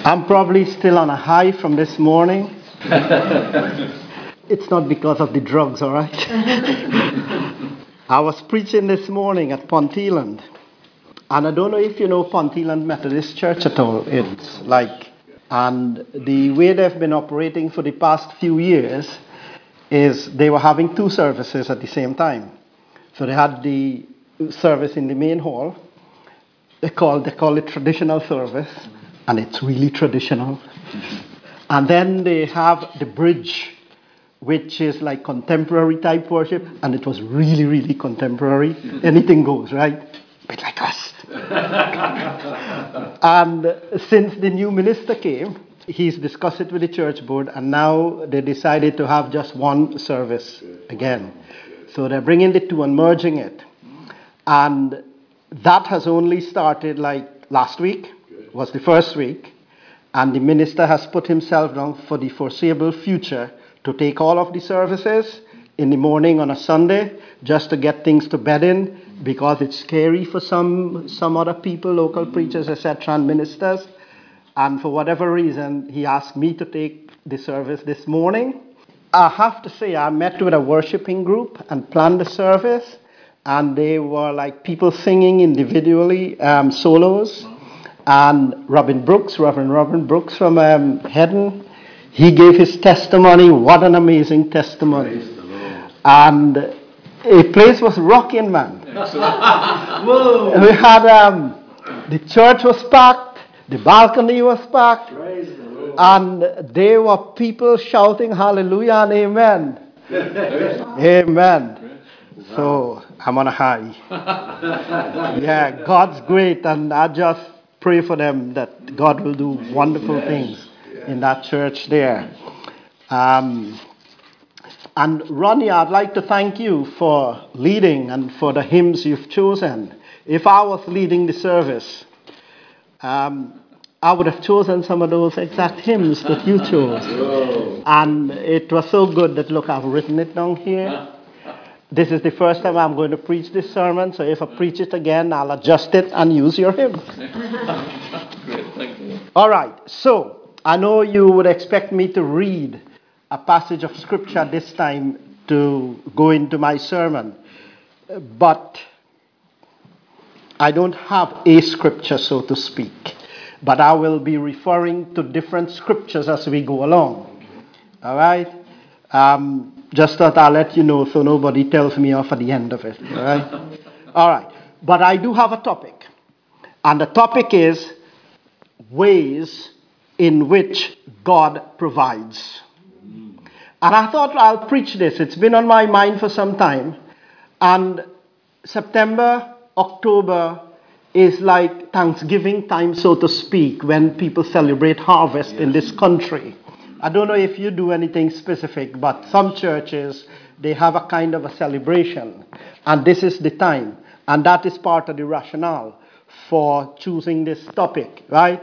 I'm probably still on a high from this morning. It's not because of the drugs, all right? I was preaching this morning at Ponteland. And I don't know if you know Ponteland Methodist Church at all. And the way they've been operating for the past few years is they were having two services at the same time. So they had the service in the main hall. They call it traditional service, and it's really traditional. And then they have the bridge, which is like contemporary type worship, and it was really, really contemporary. Anything goes, right? A bit like us. And since the new minister came, he's discussed it with the church board, and now they decided to have just one service again. So they're bringing the two and merging it. And that has only started like last week, was the first week. And the minister has put himself down for the foreseeable future to take all of the services in the morning on a Sunday, just to get things to bed in, because it's scary for some other people, local preachers, etc., and ministers. And for whatever reason, he asked me to take the service this morning. I have to say, I met with a worshiping group and planned the service, and they were like people singing individually, solos. And Reverend Robin Brooks from Hedden, he gave his testimony. What an amazing testimony. And the place was rocking, man. Whoa. We had, the church was packed, the balcony was packed, and there were people shouting hallelujah and amen. Amen. So I'm on a high. Yeah, God's great, and I just pray for them that God will do wonderful things in that church there. And Ronnie, I'd like to thank you for leading and for the hymns you've chosen. If I was leading the service, I would have chosen some of those exact hymns that you chose. And it was so good that, look, I've written it down here. This is the first time I'm going to preach this sermon, so if I preach it again, I'll adjust it and use your hymns. Great, thank you. All right, so I know you would expect me to read a passage of scripture this time to go into my sermon, but I don't have a scripture, so to speak, but I will be referring to different scriptures as we go along. All right? Just thought I'll let you know so nobody tells me off at the end of it. All right? All right. But I do have a topic. And the topic is ways in which God provides. And I thought I'll preach this. It's been on my mind for some time. And September, October is like Thanksgiving time, so to speak, when people celebrate harvest in this country. I don't know if you do anything specific, but some churches, they have a kind of a celebration. And this is the time. And that is part of the rationale for choosing this topic, right?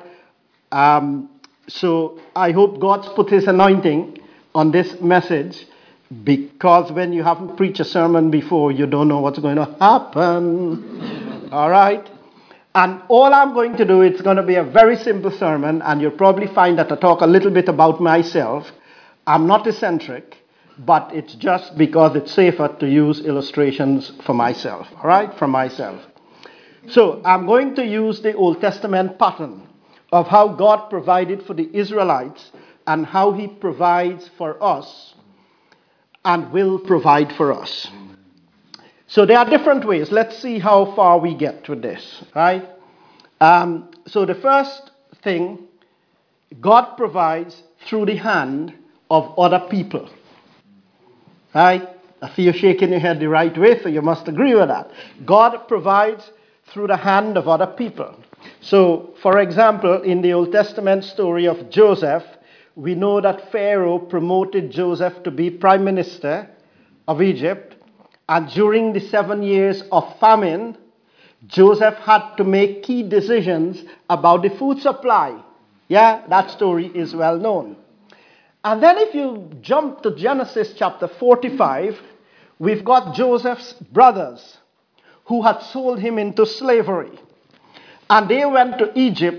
So I hope God's put his anointing on this message, because when you haven't preached a sermon before, you don't know what's going to happen. All right? And all I'm going to do, it's going to be a very simple sermon, and you'll probably find that I talk a little bit about myself. I'm not eccentric, but it's just because it's safer to use illustrations for myself, all right, from myself. So I'm going to use the Old Testament pattern of how God provided for the Israelites and how he provides for us and will provide for us. So there are different ways. Let's see how far we get with this, right? So the first thing, God provides through the hand of other people, right? I see you shaking your head the right way, so you must agree with that. God provides through the hand of other people. So, for example, in the Old Testament story of Joseph, we know that Pharaoh promoted Joseph to be prime minister of Egypt. And during the 7 years of famine, Joseph had to make key decisions about the food supply. Yeah, that story is well known. And then if you jump to Genesis chapter 45, we've got Joseph's brothers who had sold him into slavery. And they went to Egypt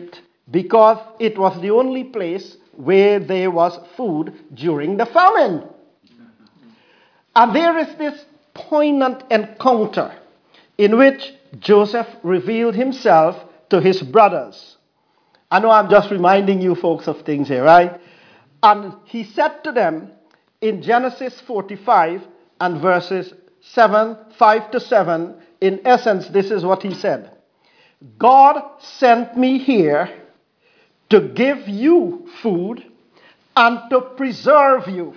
because it was the only place where there was food during the famine. And there is this poignant encounter in which Joseph revealed himself to his brothers. I know I'm just reminding you folks of things here, right? And he said to them in Genesis 45 and verses 5 to 7, in essence, this is what he said. God sent me here to give you food and to preserve you.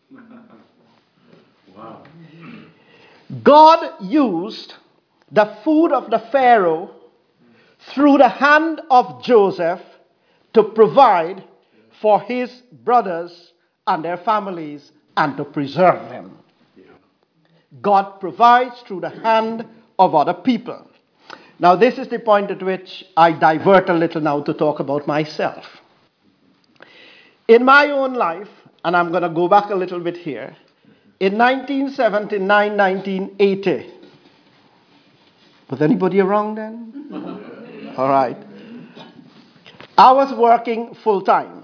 Wow. God used the food of the Pharaoh through the hand of Joseph to provide for his brothers and their families and to preserve them. God provides through the hand of other people. Now, this is the point at which I divert a little now to talk about myself. In my own life, and I'm going to go back a little bit here, in 1979, 1980, was anybody around then? All right. I was working full time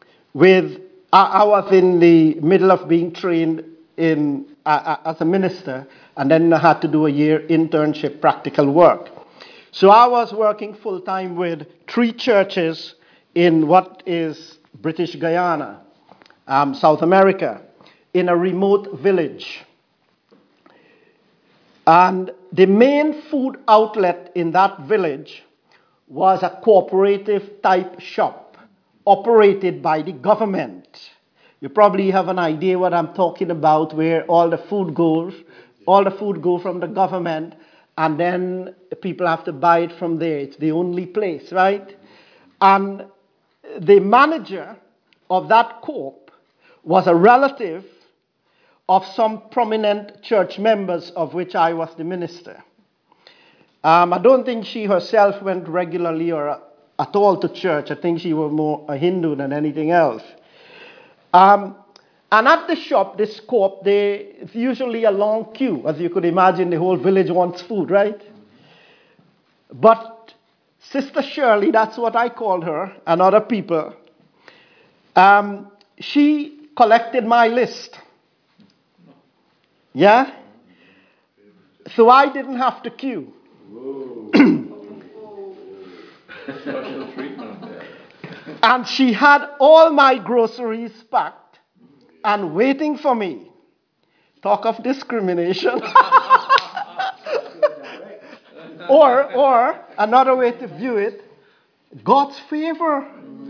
I was in the middle of being trained as a minister, and then I had to do a year internship practical work. So I was working full time with 3 churches in what is British Guyana, South America, in a remote village. And the main food outlet in that village was a cooperative type shop operated by the government. You probably have an idea what I'm talking about, where all the food goes. All the food goes from the government, and then people have to buy it from there. It's the only place, right? And the manager of that co-op was a relative of some prominent church members of which I was the minister. I don't think she herself went regularly or at all to church. I think she was more a Hindu than anything else. And at the shop, this co-op, it's usually a long queue. As you could imagine, the whole village wants food, right? But Sister Shirley, that's what I called her, and other people, she collected my list. Yeah? So I didn't have to queue. Special treatment there. And she had all my groceries packed and waiting for me. Talk of discrimination. or another way to view it, God's favor.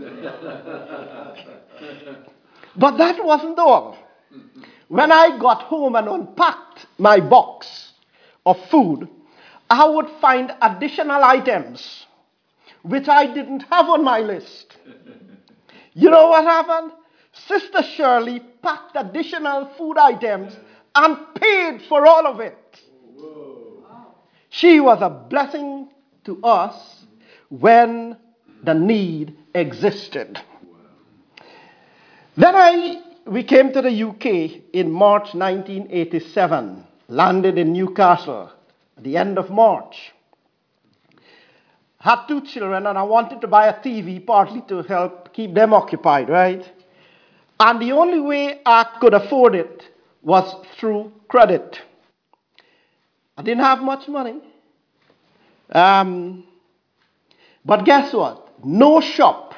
But that wasn't all. When I got home and unpacked my box of food, I would find additional items which I didn't have on my list. You know what happened? Sister Shirley packed additional food items and paid for all of it. She was a blessing to us when the need existed. Then we came to the UK in March 1987, landed in Newcastle at the end of March. Had 2 children, and I wanted to buy a TV partly to help keep them occupied, right? And the only way I could afford it was through credit. I didn't have much money. But guess what? No shop.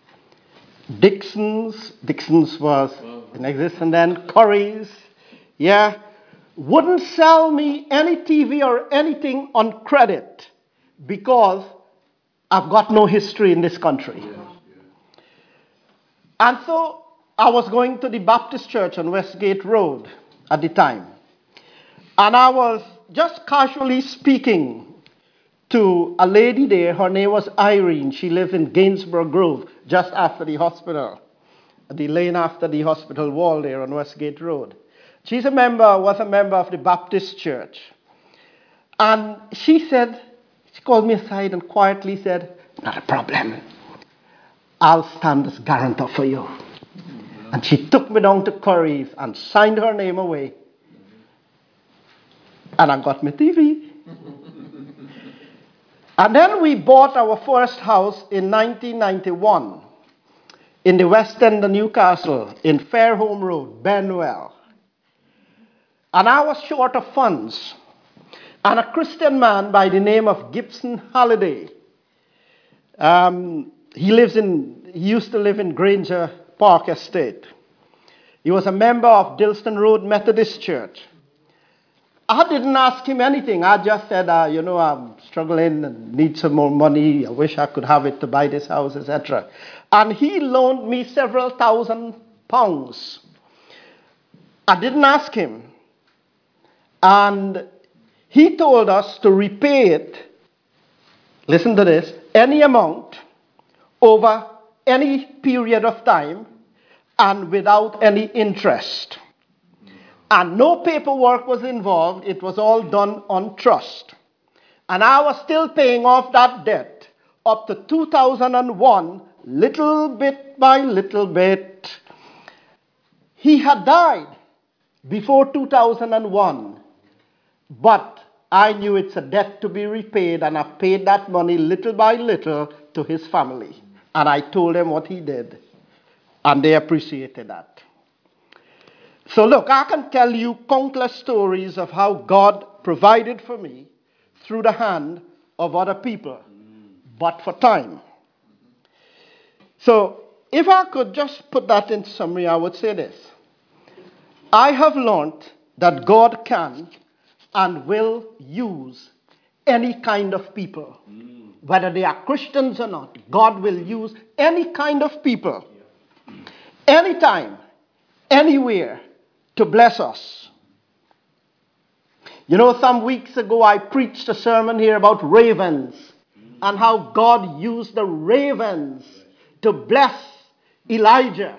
Dixon's was in existence then, Curry's, yeah, wouldn't sell me any TV or anything on credit because I've got no history in this country. And so I was going to the Baptist church on Westgate Road at the time. And I was just casually speaking to a lady there. Her name was Irene. She lived in Gainsborough Grove, just after the hospital, the lane after the hospital wall there on Westgate Road. Was a member of the Baptist church. And she called me aside and quietly said, "Not a problem. I'll stand as guarantor for you." And she took me down to Curry's and signed her name away. And I got my TV. And then we bought our first house in 1991 in the west end of Newcastle, in Fairholme Road, Benwell. And I was short of funds. And a Christian man by the name of Gibson Halliday, he used to live in Granger Park Estate. He was a member of Dilston Road Methodist Church. I didn't ask him anything. I just said, I'm struggling and need some more money. I wish I could have it to buy this house, etc. And he loaned me several £1,000s. I didn't ask him. And he told us to repay it, listen to this, any amount over any period of time and without any interest. And no paperwork was involved. It was all done on trust. And I was still paying off that debt up to 2001, little bit by little bit. He had died before 2001. But I knew it's a debt to be repaid, and I paid that money little by little to his family. And I told them what he did. And they appreciated that. So look, I can tell you countless stories of how God provided for me through the hand of other people, but for time. So if I could just put that in summary, I would say this. I have learned that God can and will use any kind of people. Whether they are Christians or not, God will use any kind of people, anytime, anywhere, to bless us. You know, some weeks ago I preached a sermon here about ravens and how God used the ravens to bless Elijah,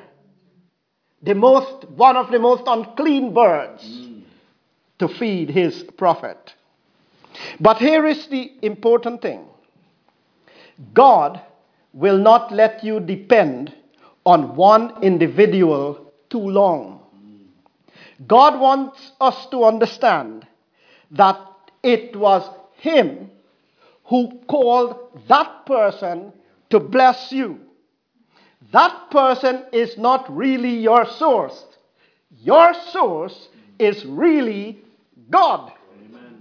one of the most unclean birds, to feed his prophet. But here is the important thing. God will not let you depend on one individual too long. God wants us to understand that it was him who called that person to bless you. That person is not really your source. Your source is really God. Amen.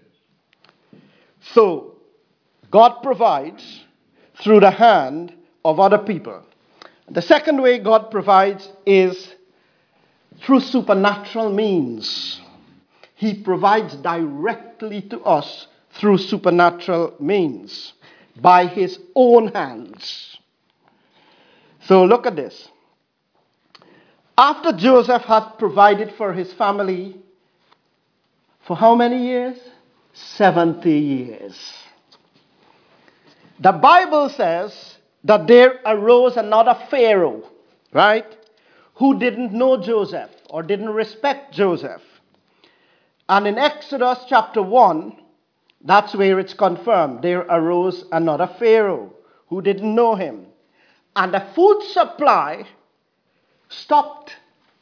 So, God provides through the hand of other people. The second way God provides is through supernatural means. He provides directly to us through supernatural means, by his own hands. So look at this. After Joseph had provided for his family for how many years? 70 years. The Bible says that there arose another Pharaoh, right? Who didn't know Joseph or didn't respect Joseph. And in Exodus chapter 1, that's where it's confirmed. There arose another Pharaoh who didn't know him. And the food supply stopped.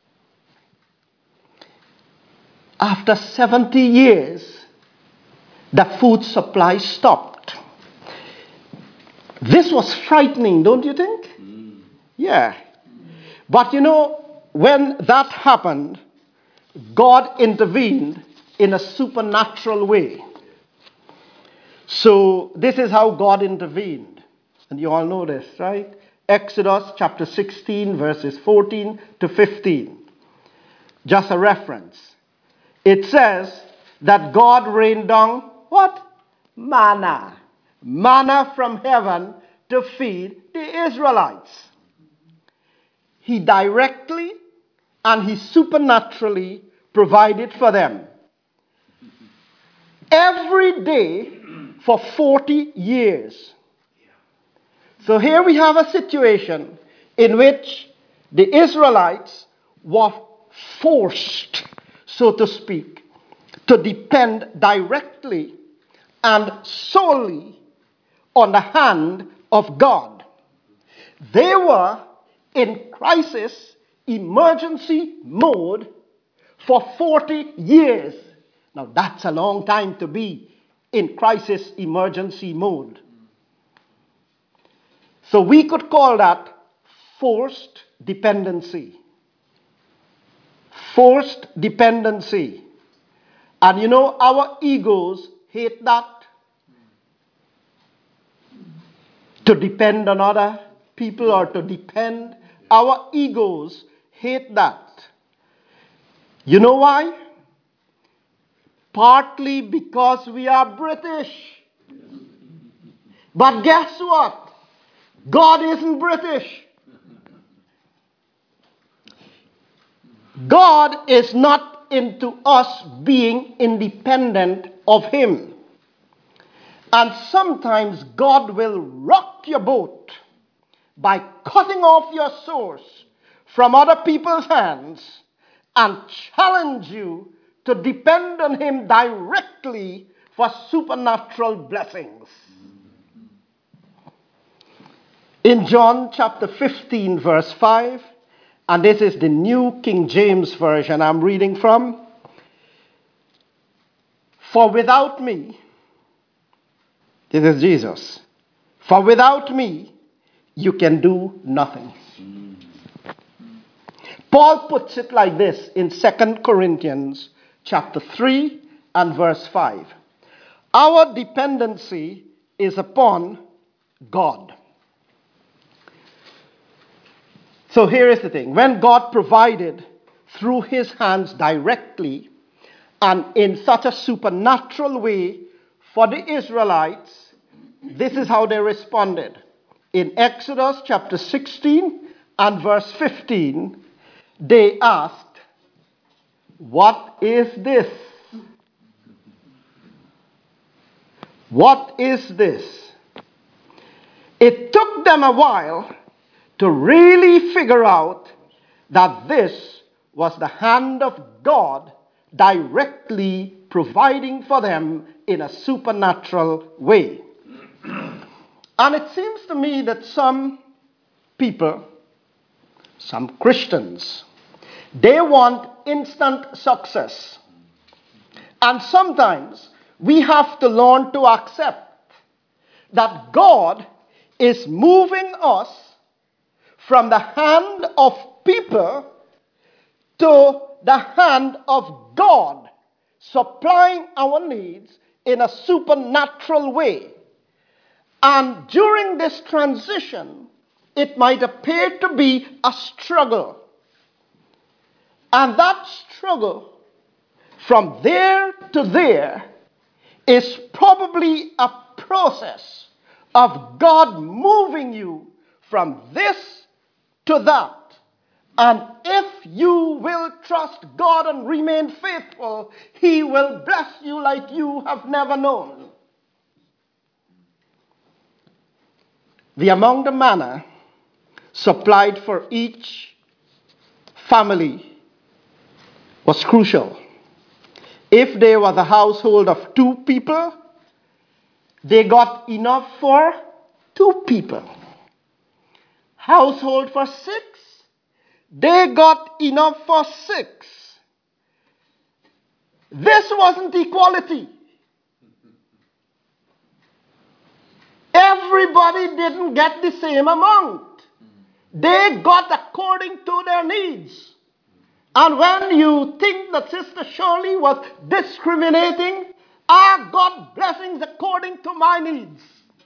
After 70 years, the food supply stopped. This was frightening, don't you think? Yeah. But you know, when that happened, God intervened in a supernatural way. So this is how God intervened. And you all know this, right? Exodus chapter 16, verses 14 to 15. Just a reference. It says that God rained down what? Manna. Manna from heaven to feed the Israelites. He directly and he supernaturally provided for them. Every day for 40 years. So here we have a situation in which the Israelites were forced, so to speak, to depend directly and solely on the hand of God. They were in crisis, emergency mode for 40 years. Now that's a long time to be in crisis emergency mode. So we could call that forced dependency. Forced dependency. And you know, our egos hate that. To depend on other people or to depend. Our egos hate that. You know why? Partly because we are British. But guess what? God isn't British. God is not into us being independent of Him. And sometimes God will rock your boat by cutting off your source from other people's hands and challenge you to depend on Him directly for supernatural blessings. In John chapter 15, verse 5, and this is the New King James Version I'm reading from. For without me, this is Jesus. For without me, you can do nothing. Paul puts it like this in 2 Corinthians chapter 3 and verse 5. Our dependency is upon God. So here is the thing. When God provided through His hands directly and in such a supernatural way for the Israelites, this is how they responded. In Exodus chapter 16 and verse 15, they asked, "What is this? What is this?" It took them a while to really figure out that this was the hand of God directly providing for them in a supernatural way. And it seems to me that some people, some Christians, they want instant success. And sometimes we have to learn to accept that God is moving us from the hand of people to the hand of God, supplying our needs in a supernatural way. And during this transition, it might appear to be a struggle. And that struggle from there to there is probably a process of God moving you from this to that. And if you will trust God and remain faithful, He will bless you like you have never known. The amount of manna supplied for each family was crucial. If there was a household of 2 people, they got enough for 2 people. Household for 6, they got enough for 6. This wasn't equality. Everybody didn't get the same amount. They got according to their needs. And when you think that Sister Shirley was discriminating, I got blessings according to my needs.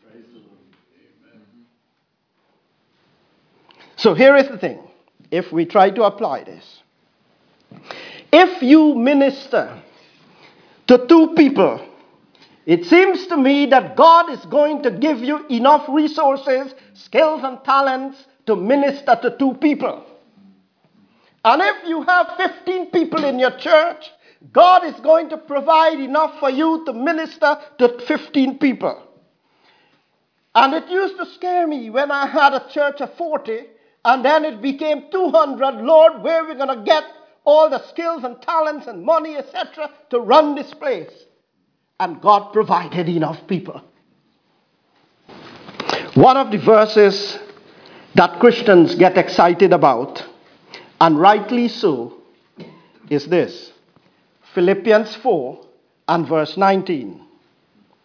So here is the thing. If we try to apply this. If you minister to 2 people, it seems to me that God is going to give you enough resources, skills and talents to minister to 2 people. And if you have 15 people in your church, God is going to provide enough for you to minister to 15 people. And it used to scare me when I had a church of 40 and then it became 200. Lord, where are we going to get all the skills and talents and money, etc., to run this place? And God provided enough people. One of the verses that Christians get excited about, and rightly so, is this. Philippians 4 and verse 19.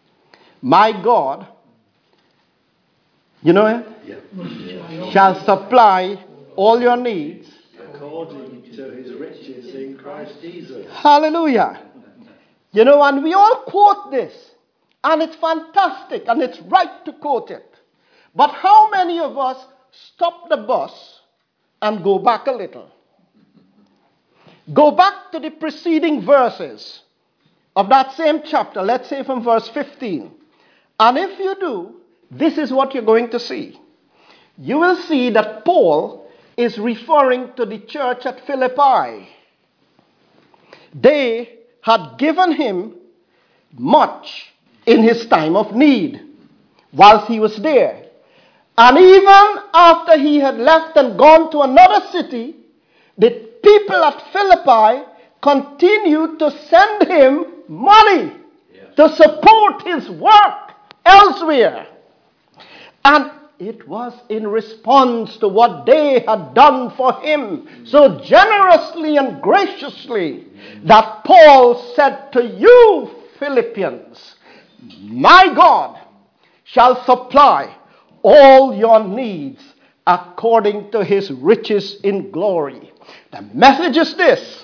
My God, you know it? Yeah. Shall supply all your needs. According to his riches in Christ Jesus. Hallelujah. You know, and we all quote this. And it's fantastic. And it's right to quote it. But how many of us stop the bus and go back a little? Go back to the preceding verses of that same chapter. Let's say from verse 15. And if you do, this is what you're going to see. You will see that Paul is referring to the church at Philippi. They had given him much in his time of need whilst he was there. And even after he had left and gone to another city, the people at Philippi continued to send him money to support his work elsewhere. And it was in response to what they had done for him so generously and graciously that Paul said to you, Philippians, my God shall supply all your needs according to his riches in glory. The message is this: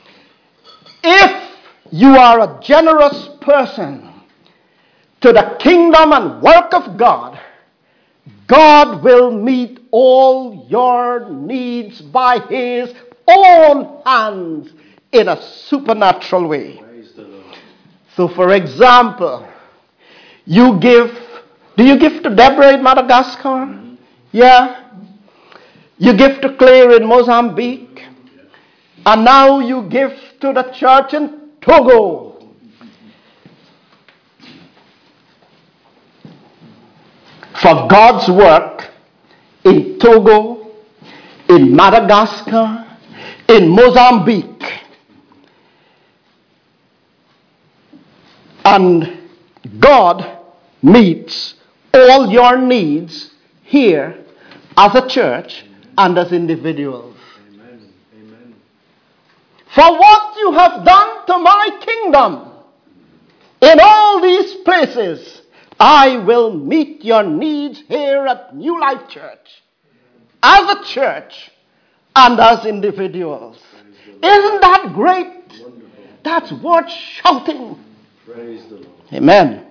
if you are a generous person to the kingdom and work of God, God will meet all your needs by his own hands in a supernatural way. Praise the Lord. So, for example, do you give to Deborah in Madagascar? Mm-hmm. Yeah. You give to Claire in Mozambique. And now you give to the church in Togo. For God's work in Togo, in Madagascar, in Mozambique. And God meets all your needs here as a church and as individuals. Amen. Amen. For what you have done to my kingdom in all these places, I will meet your needs here at New Life Church, as a church and as individuals. Isn't that great? Wonderful. That's worth shouting. Praise the Lord. Amen.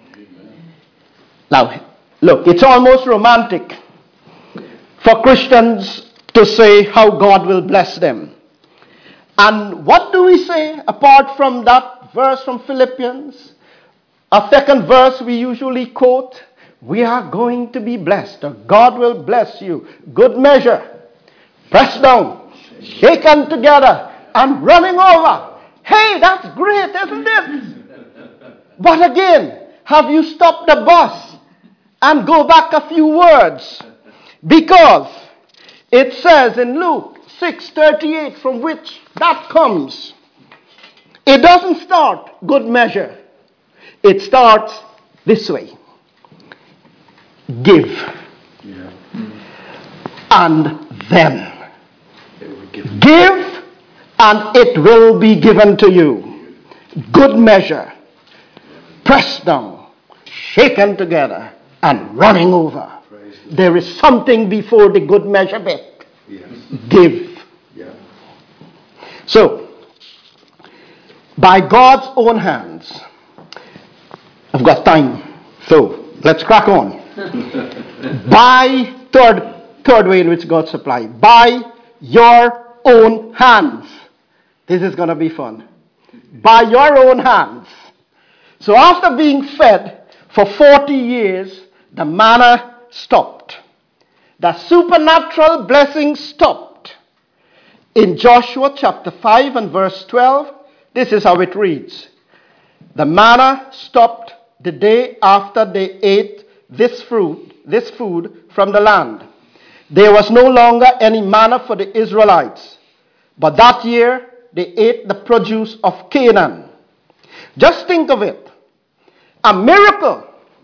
Now, look, it's almost romantic for Christians to say how God will bless them. And what do we say apart from that verse from Philippians? A second verse we usually quote: we are going to be blessed, or God will bless you. Good measure, pressed down, shaken together, and running over. Hey, that's great, isn't it? But again, have you stopped the bus and go back a few words? Because it says in Luke 6:38, from which that comes, it doesn't start good measure. It starts this way: give, Yeah. and then It will give. give, and it will be given to you. Good measure, pressed down, shaken together, and running over. Praise the Lord. There is something before the good measure bit. Yes. Give. Yeah. So, by God's own hands, I've got time, so let's crack on. By third way in which God supplies, by your own hands. This is going to be fun. By your own hands. So after being fed for 40 years, the manna stopped. The supernatural blessing stopped. In Joshua chapter 5 and verse 12, this is how it reads: the manna stopped the day after they ate this food from the land. There was no longer any manna for the Israelites, but that year they ate the produce of Canaan. Just think of it. A miracle,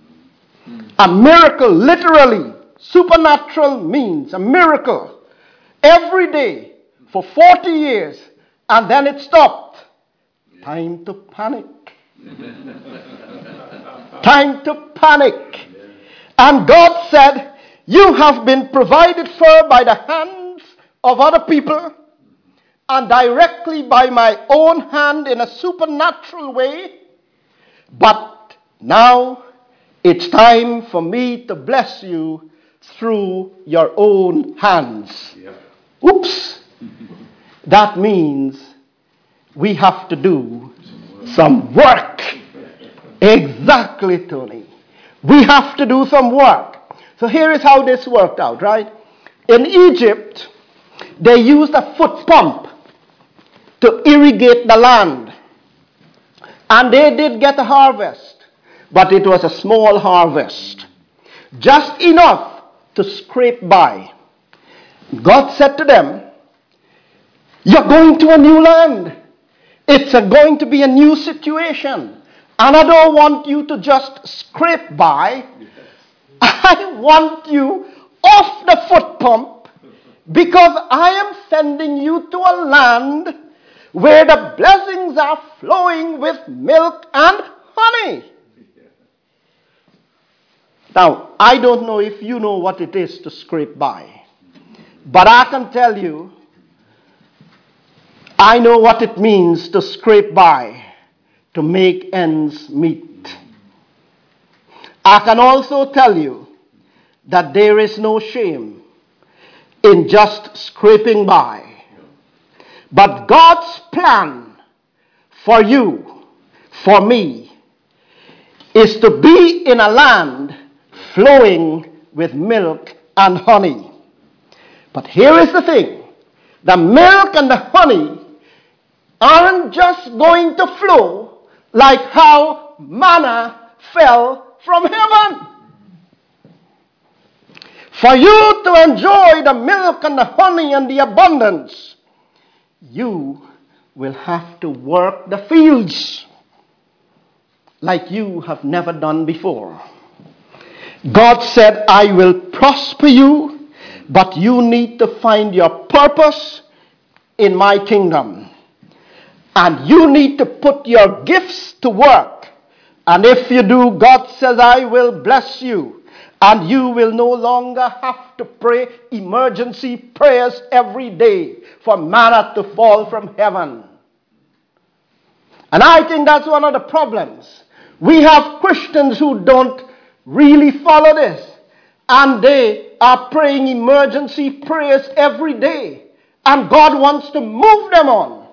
literally, supernatural means a miracle every day for 40 years, and then it stopped. Time to panic. Time to panic. And God said, you have been provided for by the hands of other people and directly by my own hand in a supernatural way. But now it's time for me to bless you through your own hands. Yeah. Oops. That means we have to do some work. Exactly, Tony. We have to do some work. So here is how this worked out, right? In Egypt, they used a foot pump to irrigate the land. And they did get a harvest, but it was a small harvest. Just enough to scrape by. God said to them, you're going to a new land. It's going to be a new situation. And I don't want you to just scrape by. I want you off the foot pump because I am sending you to a land where the blessings are flowing with milk and honey. Now, I don't know if you know what it is to scrape by. But I can tell you, I know what it means to scrape by, to make ends meet. I can also tell you that there is no shame in just scraping by. But God's plan for you, for me, is to be in a land flowing with milk and honey. But here is the thing. The milk and the honey aren't just going to flow like how manna fell from heaven. For you to enjoy the milk and the honey and the abundance, you will have to work the fields like you have never done before. God said, I will prosper you, but you need to find your purpose in my kingdom. And you need to put your gifts to work. And if you do, God says, I will bless you. And you will no longer have to pray emergency prayers every day for manna to fall from heaven. And I think that's one of the problems. We have Christians who don't really follow this. And they are praying emergency prayers every day. And God wants to move them on.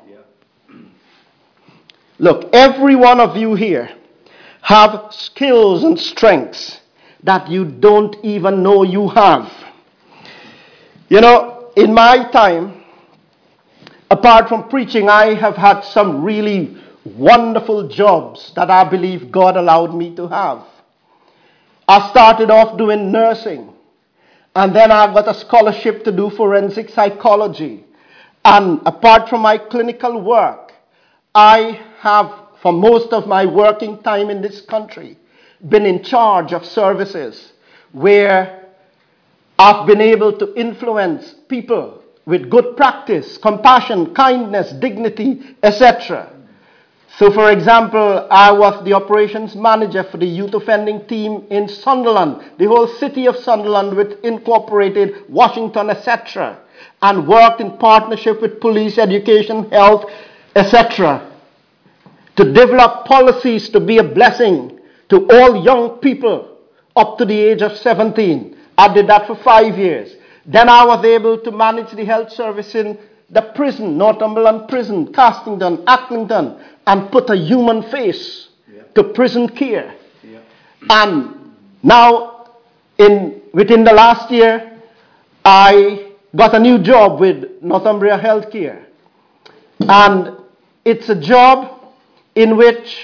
Look, every one of you here have skills and strengths that you don't even know you have. You know, in my time, apart from preaching, I have had some really wonderful jobs that I believe God allowed me to have. I started off doing nursing, and then I got a scholarship to do forensic psychology. And apart from my clinical work, I have, for most of my working time in this country, been in charge of services where I've been able to influence people with good practice, compassion, kindness, dignity, etc. So, for example, I was the operations manager for the youth offending team in Sunderland, the whole city of Sunderland with Incorporated, Washington, etc., and worked in partnership with police, education, health, etc., to develop policies to be a blessing to all young people up to the age of 17. I did that for 5 years. Then I was able to manage the health service in the prison, Northumberland Prison, Castington, Acklington, and put a human face to prison care. And now, within the last year, I got a new job with Northumbria Healthcare. And it's a job in which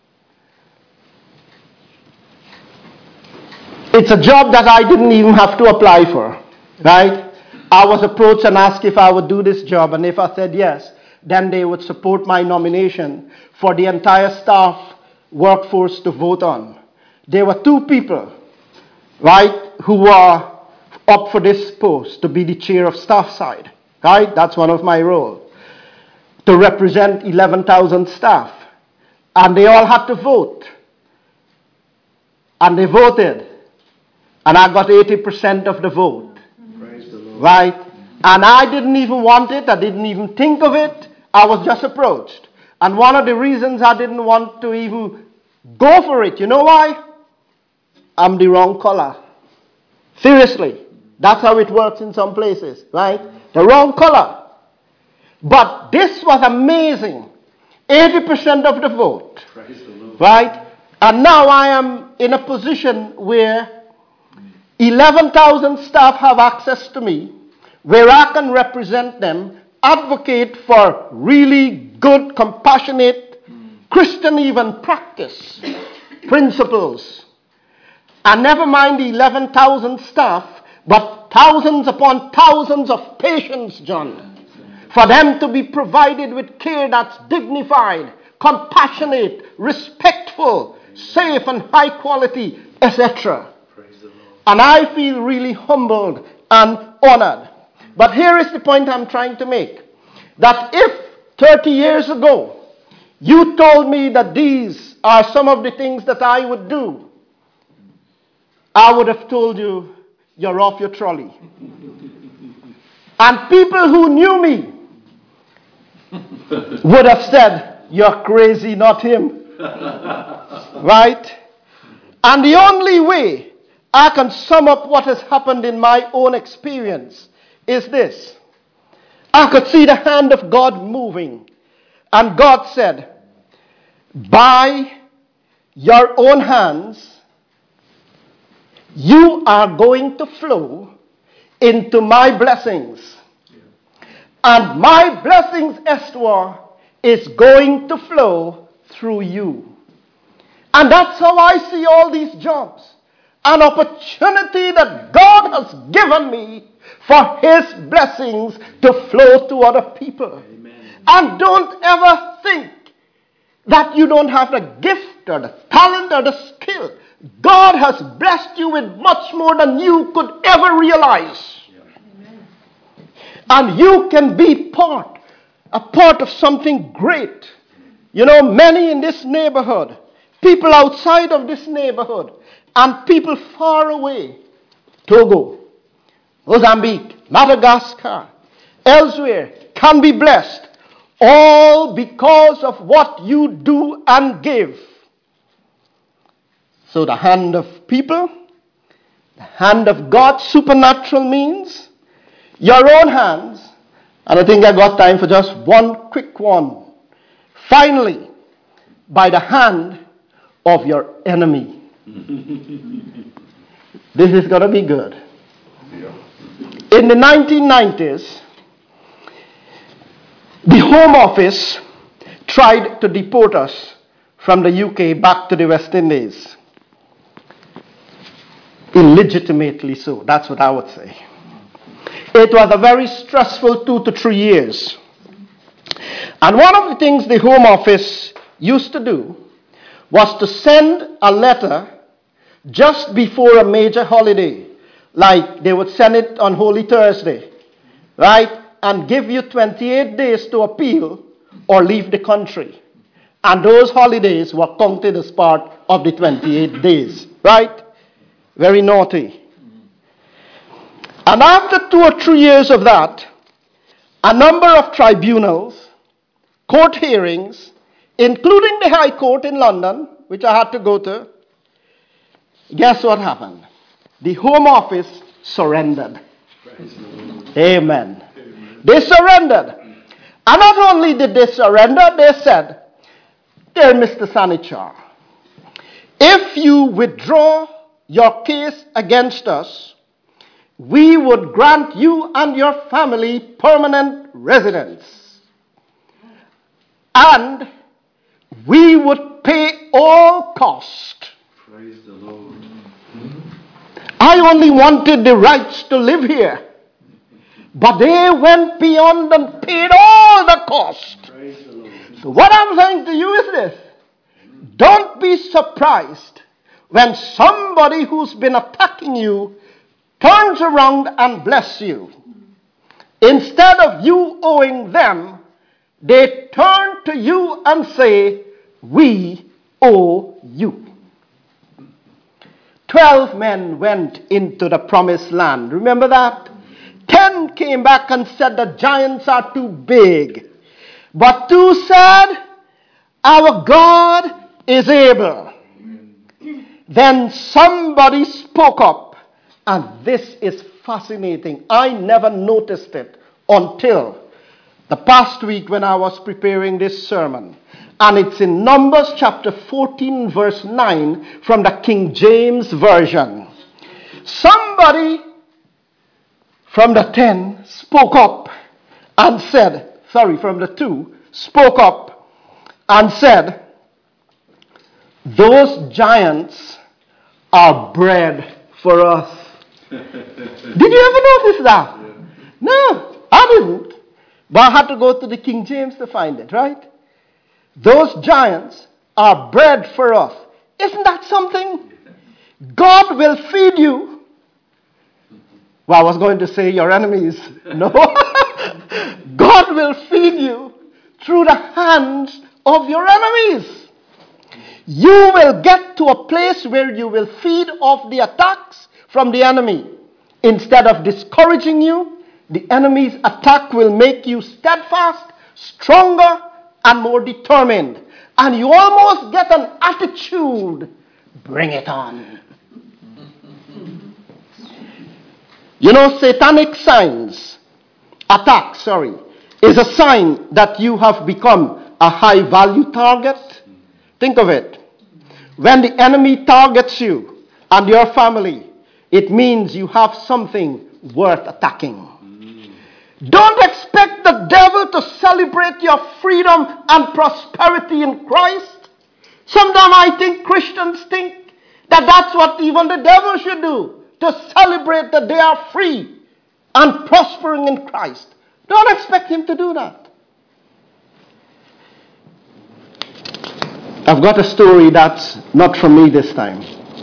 it's a job that I didn't even have to apply for, right? I was approached and asked if I would do this job, and if I said yes, then they would support my nomination for the entire staff workforce to vote on. There were 2 people, right, who were up for this post to be the chair of staff side, right? That's one of my roles, to represent 11,000 staff. And they all had to vote. And they voted. And I got 80% of the vote. Praise the Lord. Right? And I didn't even want it. I didn't even think of it. I was just approached. And one of the reasons I didn't want to even go for it, you know why? I'm the wrong color. Seriously. That's how it works in some places, right? The wrong color. But this was amazing. 80% of the vote. Praise the Lord. Right? And now I am in a position where 11,000 staff have access to me, where I can represent them, advocate for really good, compassionate, Christian even practice, principles. And never mind the 11,000 staff, but thousands upon thousands of patients, John. For them to be provided with care that's dignified, compassionate, respectful, safe and high quality, etc. And I feel really humbled and honored. But here is the point I'm trying to make. That if 30 years ago you told me that these are some of the things that I would do, I would have told you, you're off your trolley. And people who knew me would have said, you're crazy, not him. Right? And the only way I can sum up what has happened in my own experience is this. I could see the hand of God moving. And God said, by your own hands, you are going to flow into my blessings. And my blessings, Esther, is going to flow through you. And that's how I see all these jobs. An opportunity that God has given me for his blessings to flow to other people. Amen. And don't ever think that you don't have the gift or the talent or the skill. God has blessed you with much more than you could ever realize. Amen. And you can be a part of something great. You know, many in this neighborhood, people outside of this neighborhood, and people far away, Togo, Mozambique, Madagascar, elsewhere, can be blessed, all because of what you do and give. So the hand of people, the hand of God, supernatural means, your own hands, and I think I got time for just one quick one. Finally, by the hand of your enemy. This is going to be good. In the 1990s, the Home Office tried to deport us from the UK back to the West Indies. Illegitimately so, that's what I would say. It was a very stressful 2 to 3 years. And one of the things the Home Office used to do was to send a letter just before a major holiday. Like they would send it on Holy Thursday, right? And give you 28 days to appeal or leave the country. And those holidays were counted as part of the 28 days, right? Very naughty. And after 2 or 3 years of that, a number of tribunals, court hearings, including the High Court in London, which I had to go to, guess what happened? The Home Office surrendered. Amen. Amen. They surrendered. And not only did they surrender, they said, dear Mr. Sanichar, if you withdraw your case against us, we would grant you and your family permanent residence. And we would pay all cost. Praise the Lord. I only wanted the rights to live here. But they went beyond and paid all the cost. Praise the Lord. So what I'm saying to you is this. Don't be surprised when somebody who's been attacking you turns around and bless you. Instead of you owing them, they turn to you and say, we owe you. 12 men went into the promised land. Remember that? 10 came back and said the giants are too big. But 2 said, our God is able. Then somebody spoke up. And this is fascinating. I never noticed it until the past week when I was preparing this sermon. And it's in Numbers chapter 14 verse 9 from the King James Version. Somebody from the 10 spoke up and said, from the 2 spoke up and said, those giants are bread for us. Did you ever notice that? Yeah. No, I didn't. But I had to go to the King James to find it, right? Those giants are bread for us. Isn't that something? God will feed you. Well, I was going to say your enemies. No. God will feed you through the hands of your enemies. You will get to a place where you will feed off the attacks from the enemy. Instead of discouraging you, the enemy's attack will make you steadfast, stronger, and more determined. And you almost get an attitude, bring it on. You know, satanic attacks, is a sign that you have become a high value target. Think of it. When the enemy targets you and your family, it means you have something worth attacking. Don't expect the devil to celebrate your freedom and prosperity in Christ. Sometimes I think Christians think that that's what even the devil should do, to celebrate that they are free and prospering in Christ. Don't expect him to do that. I've got a story that's not from me this time.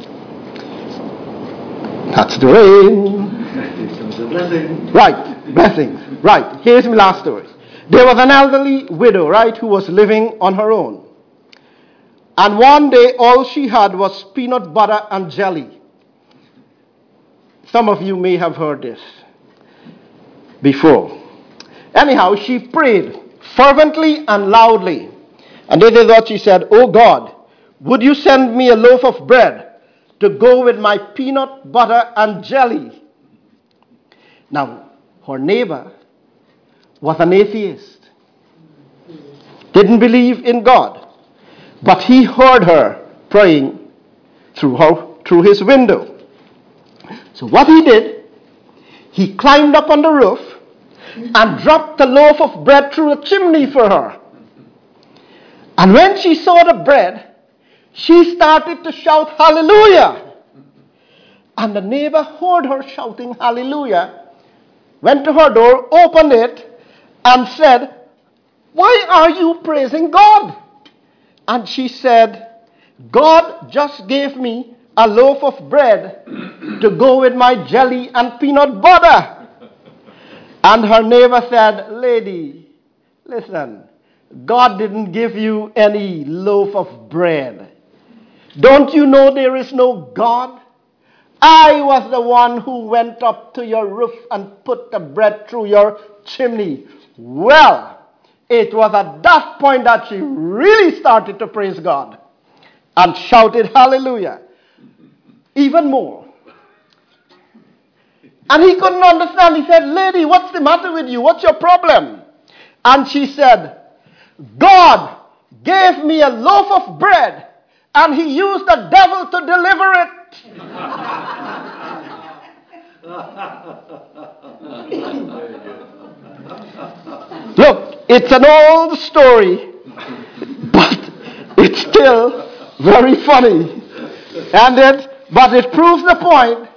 That's the rain. Right, blessings. Right, here's my last story. There was an elderly widow, right, who was living on her own. And one day, all she had was peanut butter and jelly. Some of you may have heard this before. Anyhow, she prayed fervently and loudly. And this is what she said, oh God, would you send me a loaf of bread to go with my peanut butter and jelly? Now, her neighbor was an atheist. Didn't believe in God. But he heard her praying through his window. So what he did, he climbed up on the roof and dropped a loaf of bread through the chimney for her. And when she saw the bread, she started to shout hallelujah. And the neighbor heard her shouting hallelujah, went to her door, opened it, and said, why are you praising God? And she said, God just gave me a loaf of bread to go with my jelly and peanut butter. And her neighbor said, lady, listen, God didn't give you any loaf of bread. Don't you know there is no God? I was the one who went up to your roof and put the bread through your chimney. Well, it was at that point that she really started to praise God and shouted hallelujah even more. And he couldn't understand. He said, lady, what's the matter with you? What's your problem? And she said, God gave me a loaf of bread and he used the devil to deliver it. Look, it's an old story, but it's still very funny. But it proves the point.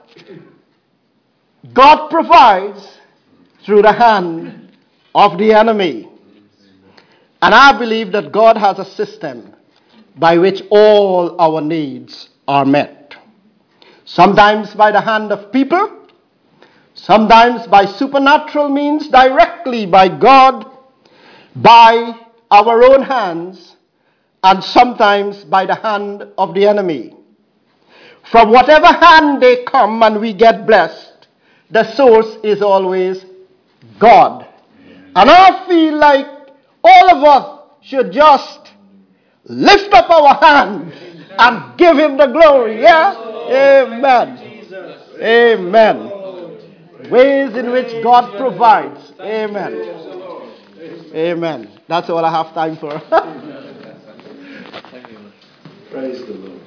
God provides through the hand of the enemy. And I believe that God has a system by which all our needs are met. Sometimes by the hand of people, sometimes by supernatural means, directly by God, by our own hands, and sometimes by the hand of the enemy. From whatever hand they come and we get blessed, the source is always God. And I feel like all of us should just lift up our hands and give him the glory. Yeah? Amen. Amen. Ways in which God provides. Amen. Amen. That's all I have time for. Praise the Lord.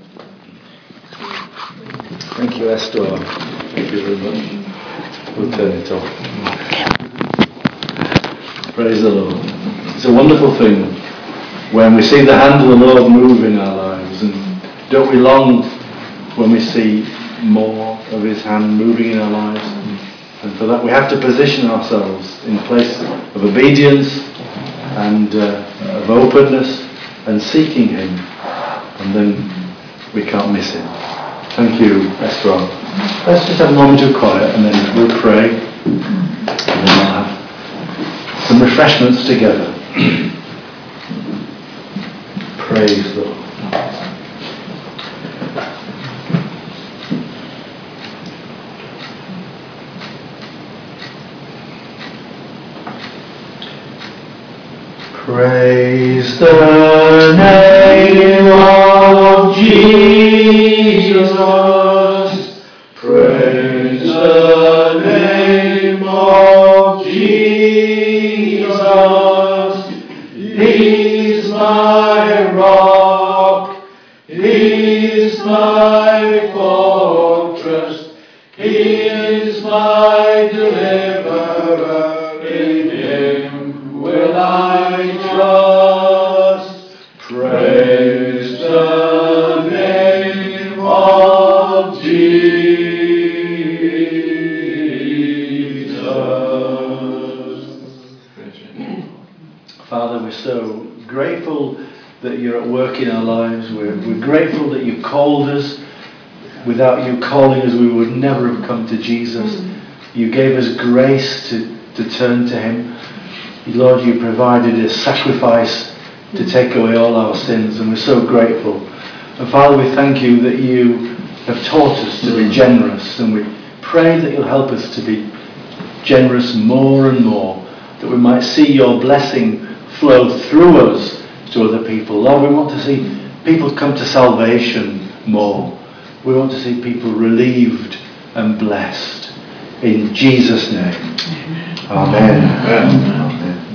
Thank you, Esther. Thank you very much. We'll turn it off. Praise the Lord. It's a wonderful thing when we see the hand of the Lord move in our lives. And don't we long when we see more of his hand moving in our lives? And for that we have to position ourselves in a place of obedience and of openness and seeking him. And then we can't miss him. Thank you, Esther. Let's just have a moment of quiet and then we'll pray. And then we'll have some refreshments together. Praise the Lord. Praise the name of Jesus. Praise the name of Jesus. He's my rock. He's my fortress. He is my deliverer. In him will I trust. Praise the name of Jesus. Father, we're so grateful that you're at work in our lives. We're grateful that you called us. Without you calling us, we would never have come to Jesus. You gave us grace to turn to him. Lord, you provided a sacrifice to take away all our sins, and we're so grateful. And Father, we thank you that you have taught us to be generous, and we pray that you'll help us to be generous more and more, that we might see your blessing flow through us to other people. Lord, we want to see people come to salvation more. We want to see people relieved and blessed. In Jesus' name. Amen. Amen.